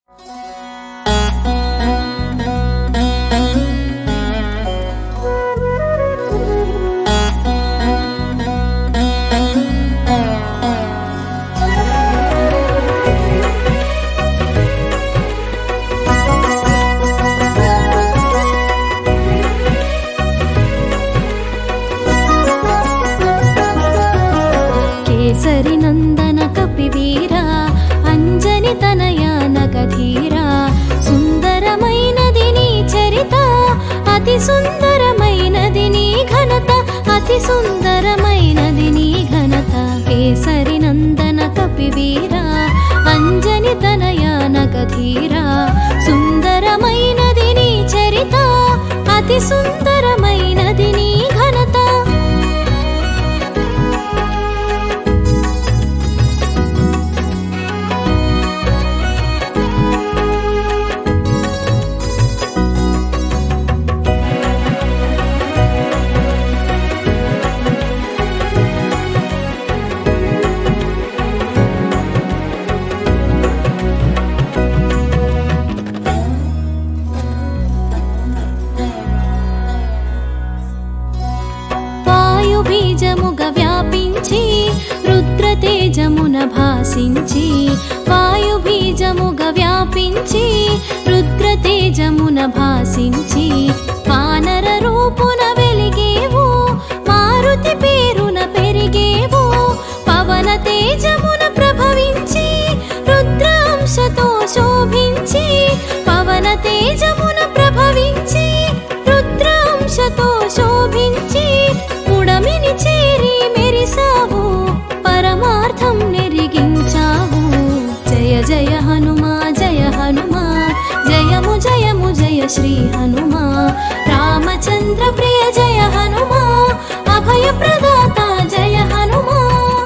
కేసరి నందన కపివీరా అంజని తనయ నగధీరా సుందరమైనది నీ చరిత అతి సుందరమైనది నీ ఘనత అతి సుందరమైనది నీ ఘనత కేసరి నందన కపివీరా అంజని తనయ నగధీరా సుందరమైనది నీ చరిత అతి సుందరమైనది నీ ఘనత బీజముగ వ్యాపించి రుద్రతేజమున భాసించి వాయు బీజముగ వ్యాపించి రుద్రతేజమున భాసించి వానర రూపున వెలిగేవు మారుతి పేరున పెరిగేవు పవన తేజమున ప్రభవించి రుద్రాంశతో శోభించి పవన తేజమున ప్రభవించి రుద్రాంశతో శోభించి పుడమిని చేరి మెరిసావు పరమార్థం నెరిగించావు జయ జయ హనుమా జయ హనుమా జయము జయము జయ శ్రీ హనుమా రామచంద్ర ప్రియ జయ హనుమా అభయ ప్రదాత జయ హనుమా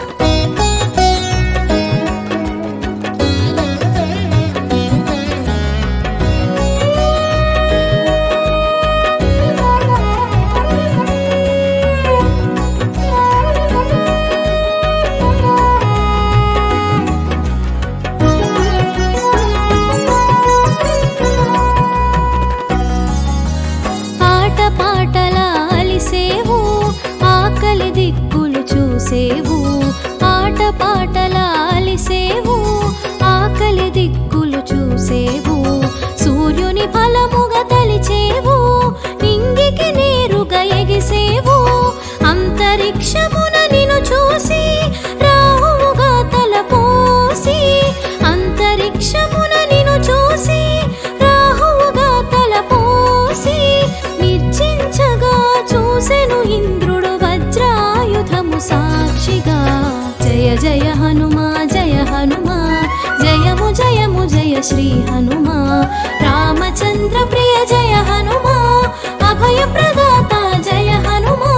పాటలాలిసేవు ఆకలి దిక్కులు చూసేవు ఆట పాటలాలిసేవు ఆకలి దిక్కులు చూసేవు సూర్యుని ఫలముగా తలిచేవు నింగికి నేరుగా ఎగిసేవు అంతరిక్షమున నిన్ను చూసి రాహువుగా తలపోసి అంతరిక్షమున నిన్ను చూసి రాహువుగా తలపోసి నిర్చించగా చూసెను ఇంద్రుడు వజ్రాయుధము సాక్షిగా జయ జయ హనుమా జయ హనుమా జయము జయము జయ శ్రీ హనుమా రామచంద్ర ప్రియ జయ హనుమా అభయ ప్రదాత జయ హనుమా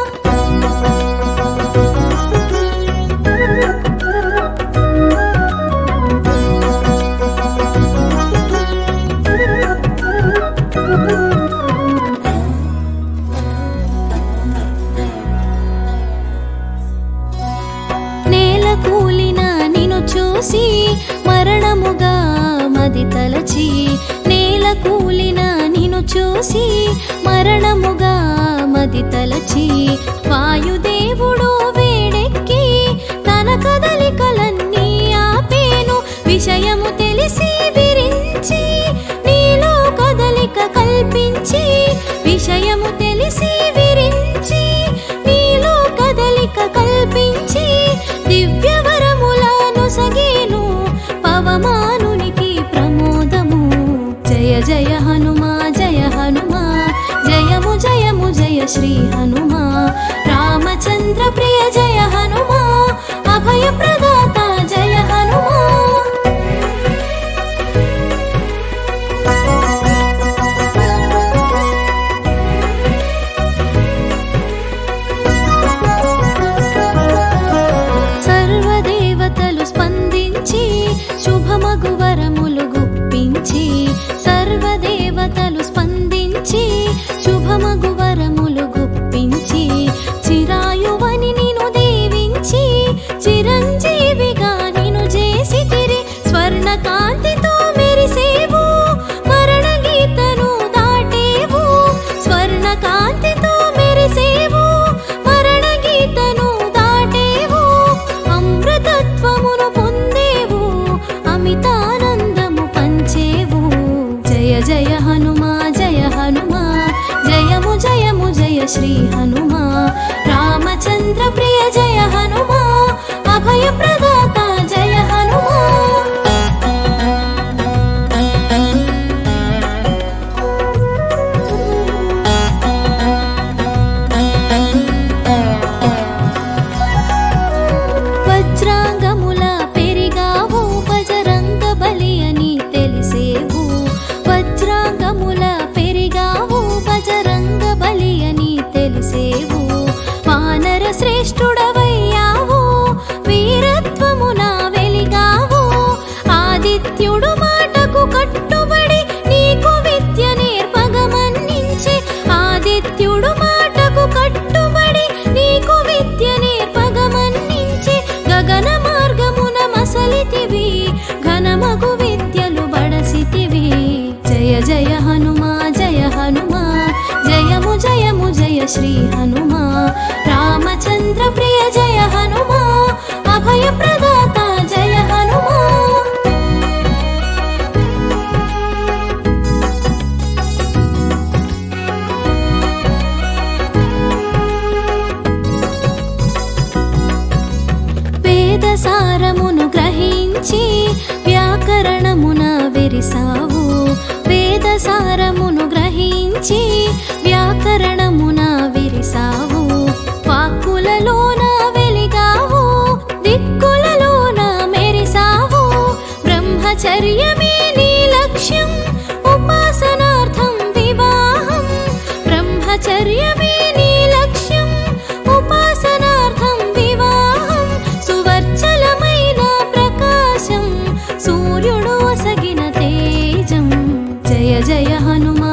కూలిన నిన్ను చూసి మరణముగా మది తలచి నేల కూలిన నిన్ను చూసి మరణముగా మది తలచి వాయుదేవుడు వేడెక్కి తన కదలికలన్నీ ఆపేను విషయము తెలిసి విరించి నీలో కదలిక కల్పించి విషయము తెలిసి విరించి నీలో కదలిక కల్పించి దివ్యవరములను సగేను పవమానునికి ప్రమోదము జయ జయ హనుమా జయ హనుమా జయము జయము జయ శ్రీ హనుమా రామచంద్ర ప్రియ జయ హనుమా అభయ ప్రదాత జయ హనుమా స్పందించి శుభమగు వరములు గుప్పించి సర్వదేవతలు స్పందించి శుభమగు వరములు గుప్పించి చిరాయువని నిను దీవించి చిరంజీవిగా నిను చేసి తిరి స్వర్ణ కాంతితో మెరిసే శ్రీ హనుమా రామచంద్ర ప్రియ జయ హనుమా అభయ ప్రదాత జయ హనుమా వజ్రాంగముల పెరిగావు బజరంగ బలి అని తెలిసేవు వజ్రాంగముల పెరిగావు బజరంగ బలి అని తెలిసేవు వానర శ్రేష్ఠుడవయ్యావు వీరత్వమున వెలిగావు ఆదిత్యుడు మాటకు కట్టుబడి నీకు విద్య నేర్పగమన్నించి ఆదిత్యుడు మాటకు కట్టుబడి నీకు విద్య నేర్పగమన్నించి గగన మార్గమున మసలితివి ఘనమగు విద్యలు బడసితివి జయ జయ హనుమా జయము జయము జయ శ్రీ హనుమా రామచంద్ర ప్రియ జయ హనుమా అభయ ప్రదాత జయ హనుమా వేదసారమును గ్రహించి వ్యాకరణమున విరిసావు వేదసారమును గ్రహించి వ్యాకరణమున విరిసావు వాక్కులలోన వెలిగావు దిక్కులలోన మెరిసావు బ్రహ్మచర్యమే నీ లక్ష్యం ఉపాసనార్థం వివాహం బ్రహ్మచర్యమే నీ లక్ష్యం ఉపాసనార్థం వివాహం సువర్చలమైన ప్రకాశం సూర్యుడు ఒసగిన తేజం జయ జయ హనుమా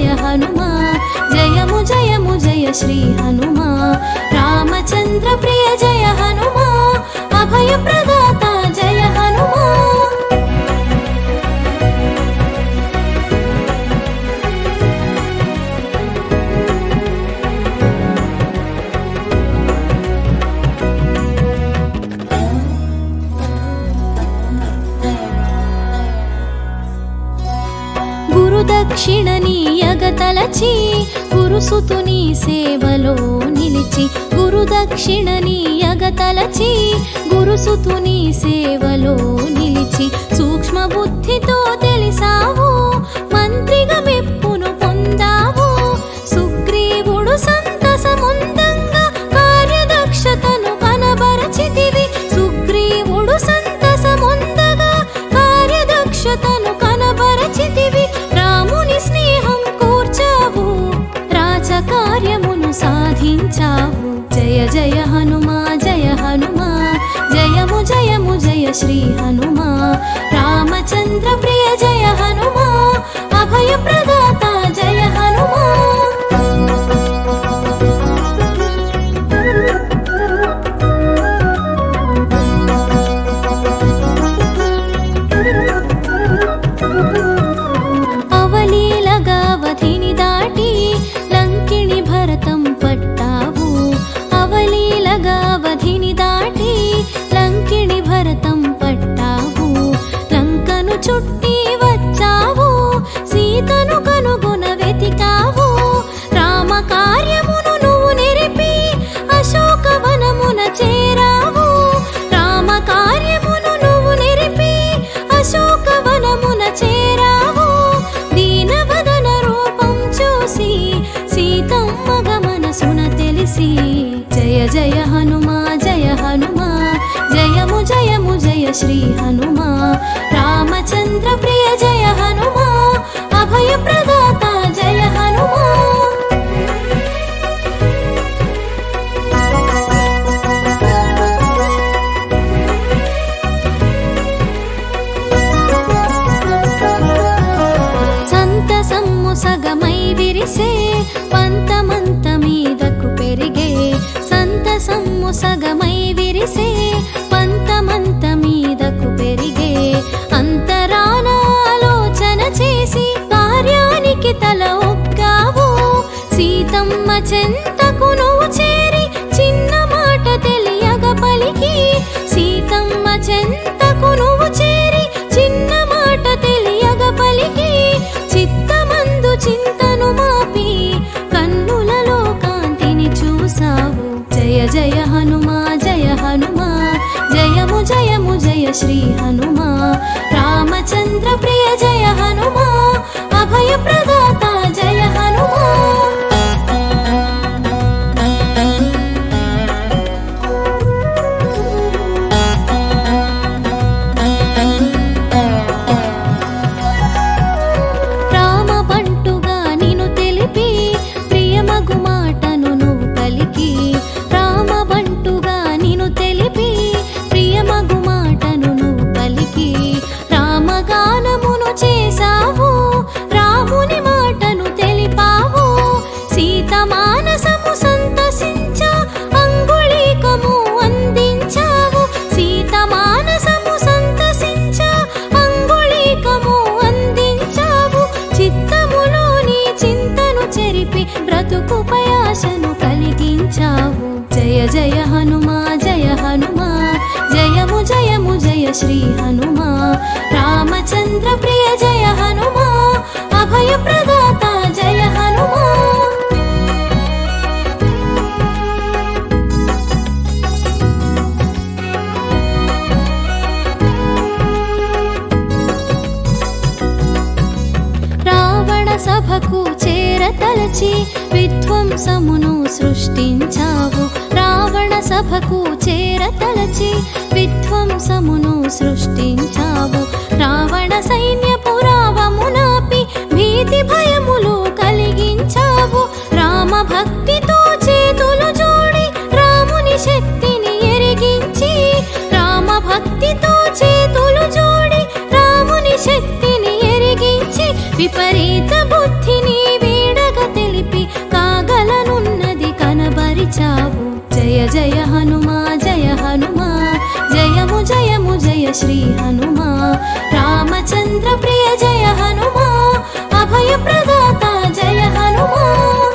జయము జయ శ్రీ హనుమా రామచంద్ర ప్రియ జయ హనుమా అభయ ప్రదాత జయ హనుమా గురుదక్షిణ నీయగతలచి గురుసుతుని సేవలో నిలిచి గురుదక్షిణ నీయగతలచి గురుసుతుని సేవలో నిలిచి సూక్ష్మ బుద్ధితో తెలిసావు మంత్రిగా మెప్పును పొందావు సుగ్రీవుడు సంతసముందంగా కార్యదక్షతను కనబరచితివి సుగ్రీవుడు సంతసముందగా కార్యదక్షతను కనబరచితివి రాముని స్నేహం కూర్చావు రాజకార్యమును సాధించావు జయ జయ హనుమా జయము జయ శ్రీ హనుమా రామచంద్ర ప్రియ జయ హనుమా అభయ ప్రదాత జయ హనుమా అవలీలగావధిని దాటి లంకిణి భరతం పట్టావు అవలీలగావధిని దాటి లంకిణి భరతం పట్టావు లంకను చుట్టి వచ్చావు సీతను కనుగొన వెతికావు రామ కార్యమును నువ్వు నిరిపి అశోకవనమున చేరావు రామ కార్యమును నువ్వు నిరిపి అశోకవనమున చేరావు దీనవదన రూపం చూసి సీతమ్మ గమనసున తెలిసి జయ జయ హనుమా జయము జయ శ్రీ హనుమా రామచంద్ర ప్రియ జయ హనుమా అభయ ప్రదాత జయ హనుమా సంతసమ్ము సగమై విరిసే పంతమంత మీదకు పెరిగే సంతసమ్ము సగమై విరిసే పంతమంత మీదకు పెరిగే అంతరాన ఆలోచన చేసి కార్యానికి తల ఒగ్గావు సీతమ్మ చెంతకు నువ్వు చేరి చిన్న మాట తెలియగ పలికి సీతమ్మ చెంతకు నువ్వు చేరి చిన్న మాట తెలియగ పలికి చిత్తమందు చింతను మాపి కన్నులలో కాంతి శ్రీ హనుమా రామచంద్ర ప్రియ జయ హనుమా అభయ ప్రదాత జయ హనుమా బ్రతుకుపయాశను కలిగించావు జయ జయ హనుమా జయము జయము జయ శ్రీ హనుమా రామచంద్ర ప్రియ జయ హనుమా అభయ ప్రదాత జయ హనుమా రావణ సభకు చేరతలచి విధ్వంసమును సృష్టించావు రావణ సభకు చేరతలచి విధ్వంసమును సృష్టించావు రావణ సైన్యపు రావమునాపి భీతి భయములు కలిగించావు రామ భక్తితో చేతులు జోడి రాముని శక్తిని ఎరిగించి రామ భక్తితో చేతులు జోడి రాముని శక్తిని ఎరిగించి విపరీత బుద్ధిని వీడగ తెలిపి కాగలనున్నది కనబరిచావు జయ జయ హనుమా జయము జయము జయ శ్రీ హనుమా రామచంద్ర ప్రియ జయ హనుమా అభయ ప్రదాత జయ హనుమా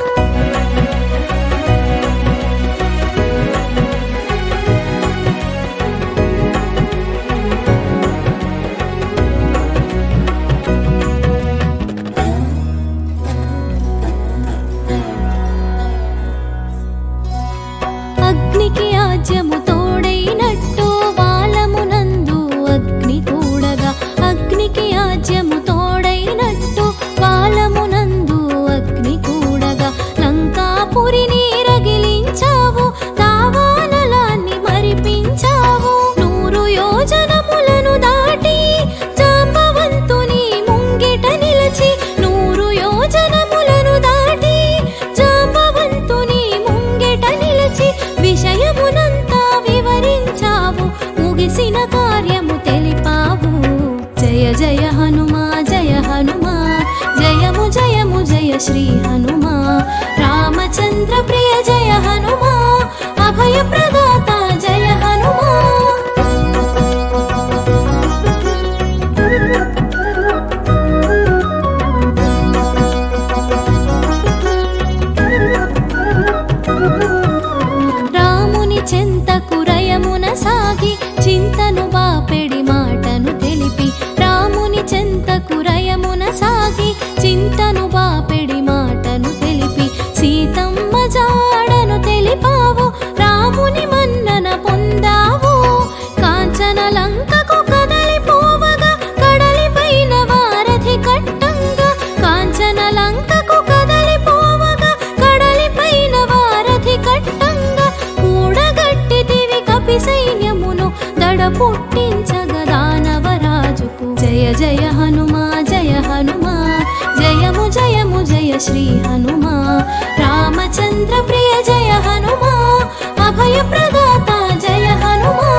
అగ్నికి ఆజ్యము తోడైనట్టు వాలమునందు అగ్ని కూడగా అగ్నికి ఆజ్యము తోడైనట్టు వాలమునందు అగ్ని కూడగా లంకాపురిని రగిలించావు దావానలాన్ని మరిపించావు 100 యోజనములను దాటి జాంబవంతుని ముంగిట నిలిచి 100 యోజనములను దాటి జాంబవంతుని ముంగిట నిలిచి విషయమునంతా వివరించావు ముగిసిన కార్యము తెలిపావు జయ జయ హనుమా జయము జయము జయ శ్రీ హనుమా రామచంద్ర ప్రియ జయ హనుమా అభయ ప్రదాత జయ హనుమా చెంతకు రయమున సాగి చింతను బాపెడి మాటను తెలిపి రాముని చెంతకు రయమున సాగి చింతను బాపెడి మాటను తెలిపి సీతమ్మ జాడను తెలిపావు రాముని మన్నన పొందావు కాంచన లంకకు కదలిపోవగా కడలిపైన వారధి కట్టంగా కాంచన లంకకు కదలిపోవగా కడలిపైన వారధి కట్టంగా సైన్యమును దడ పుట్టించగా దానవరాజుకు జయ జయ హనుమా జయము జయము జయ శ్రీ హనుమా రామచంద్ర ప్రియ జయ హనుమా అభయ ప్రదాత జయ హనుమా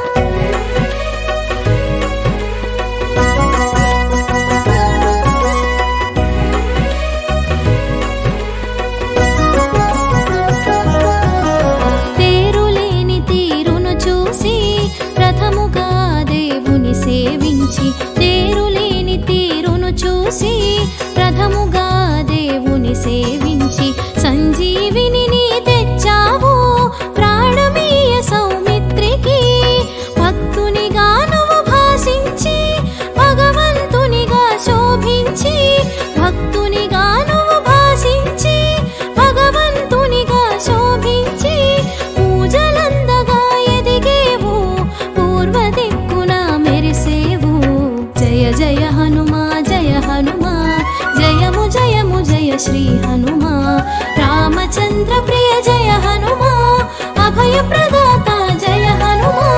తేరులేని తీరును చూసి ప్రథముగా దేవుని సేవించి సంజీవిని తెచ్చావు ప్రాణమీయ సౌమిత్రికి భక్తునిగా నువ్వు భాసించి భగవంతునిగా శోభించి భక్తునిగా నువ్వు భాసించి భగవంతునిగా శోభించి పూజలందగా ఎదిగేవు పూర్వ దిక్కున శ్రీ హనుమా రామచంద్ర ప్రియ జయ హనుమా అభయ ప్రదాత జయ హనుమా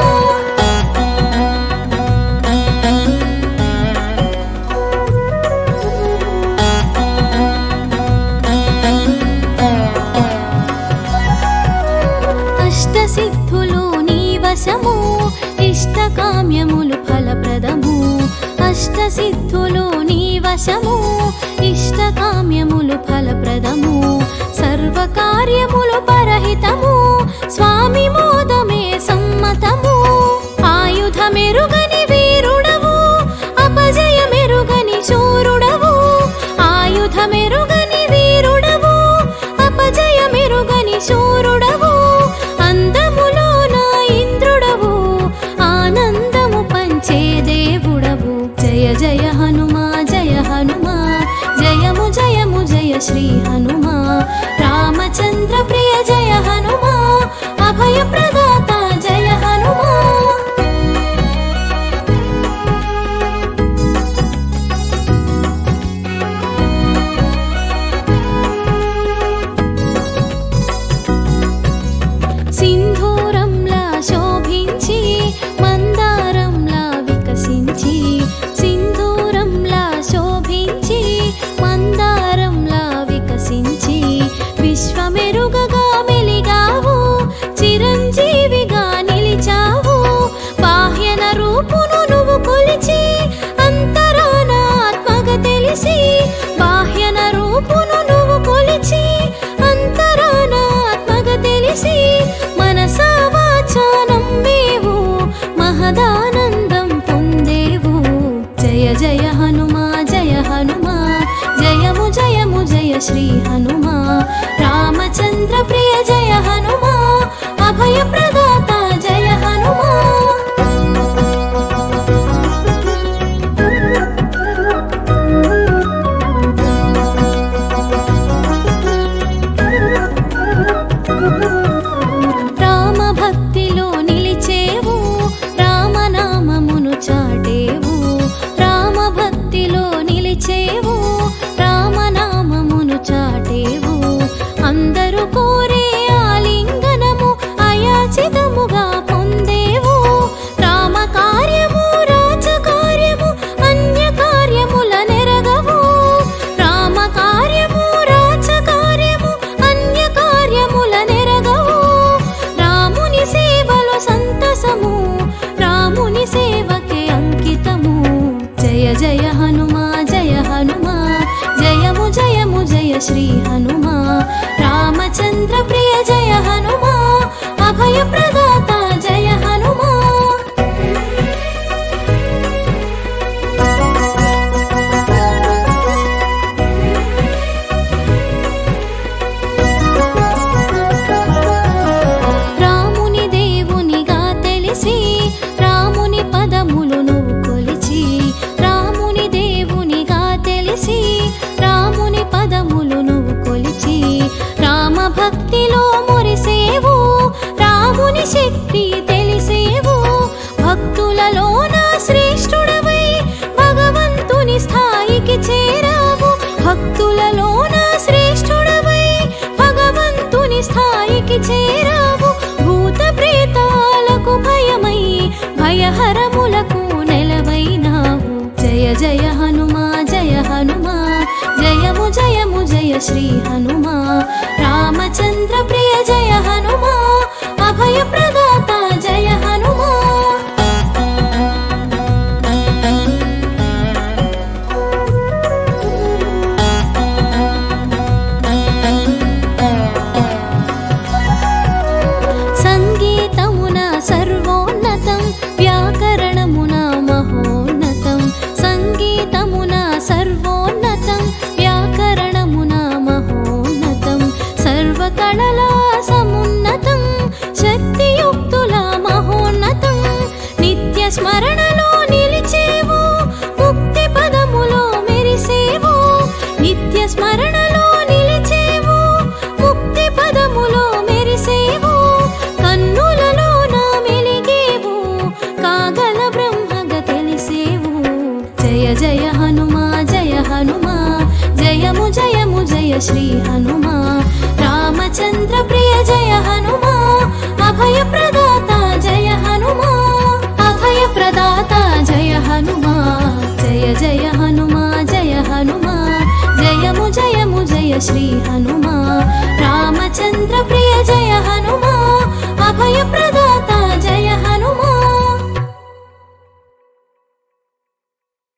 అష్టసిద్ధులు నీ వశము ఇష్టకామ్యములు ఫలప్రదము అష్టసిద్ధులు నీ వశము ఇష్టకామ్యములు ఫలప్రదము సర్వకార్యములు పరహితము స్వామి మోదమే సమ్మతము ఆయుధమెరుగని వీరుడవు అపజయమెరుగని శూరుడవు ఆయుధమెరుగని వీరుడవు అపజయమెరుగని శూరుడవు అందములోన ఇంద్రుడవు ఆనందము పంచే దేవుడవు జయ జయ హనుమా జయము జయము జయ శ్రీ హనుమా రామచంద్ర ప్రియ జయ హనుమా అభయ ప్రదాత జయ హనుమా సింధూరంలా శోభించి మందారంలా వికసించి సింధూరంలా శోభించి మందారంలా వికసించి విశ్వమెరుగగా మెలిగావు చిరంజీవిగా నిలిచావు బాహ్యన రూపును నువ్వు కొలిచి అంతరాన ఆత్మగా తెలిసి బాహ్యన రూపును నువ్వు కొలిచి అంతరాన ఆత్మగా తెలిసి మనసా వాచా నమ్మేవు మహదానందం పొందేవు జయ జయ హనుమా జయము జయము జయ శ్రీ హనుమా రామచంద్ర ప్రియ జయ హనుమా అభయ ప్రదాత జయ హనుమా రామ భక్తిలో నిలిచేవు రామనామమును చాటేవు రామ భక్తిలో నిలిచేవు రామనామమును చాటేవు అందరూ కోరే ఆలింగనము అయాచితముగా పొందేవు రామ కార్యము రాజకార్యము అన్య కార్యముల నెరగవు రామ కార్యము రాజకార్యము అన్య కార్యముల నెరగవు రాముని సేవలో సంతసము రాముని సేవకే అంకితము జయ జయ హనుమా జయము జయ శ్రీ హనుమా రామచంద్ర ప్రియ జయ హనుమా అభయ ప్రదాత జయ హనుమా రాముని దేవునిగా తెలిసి రాముని పదములు నువ్వు కొలిచి రాముని దేవునిగా తెలిసి రాముని పదములు నువ్వు కొలిచి రామ భక్తిలో మురిసేవు రాముని శక్తి తెలిసేవు భక్తులలోన శ్రేష్ఠుడవై భగవంతుని స్థాయికి చేరావు భక్తులలోన శ్రేష్ఠుడవై భగవంతుని స్థాయికి చేరావు భూత ప్రేతాలకు భయమై భయహరములకు నెలవైనావు జయ జయ హనుమా జయము జయ శ్రీ హనుమా రామచంద్ర ప్రియ జయ హనుమా అభయ ప్రదాత జయ హనుమా సంగీతమున సర్వోన్నతం వ్యాకరణమున మహోన్నతం సంగీతమున సర్వోన్నతం వ్యాకరణమున మహోన్నతం సర్వకళలా సమున్నతం శక్తియుక్తుల మహోన్నతం నిత్య స్మరణలో నిలిచేవు ముక్తి పదములో మెరిసేవు నిత్య స్మరణలో నిలిచేవు ముక్తి పదములో మెరిసేవు కన్నులలో నా మెలిగేవు కాగల బ్రహ్మగా తెలిసేవు జయ జయ హనుమా జయ జయము జయము జయ శ్రీ హనుమా రామచంద్ర ప్రియ జయ హనుమా అభయ ప్రదాత జయ హనుమా అభయ ప్రదాత జయ హనుమా జయ జయ హనుమా జయ హనుమా జయము జయము జయ శ్రీ హనుమా రామచంద్ర ప్రియ జయ హనుమా అభయ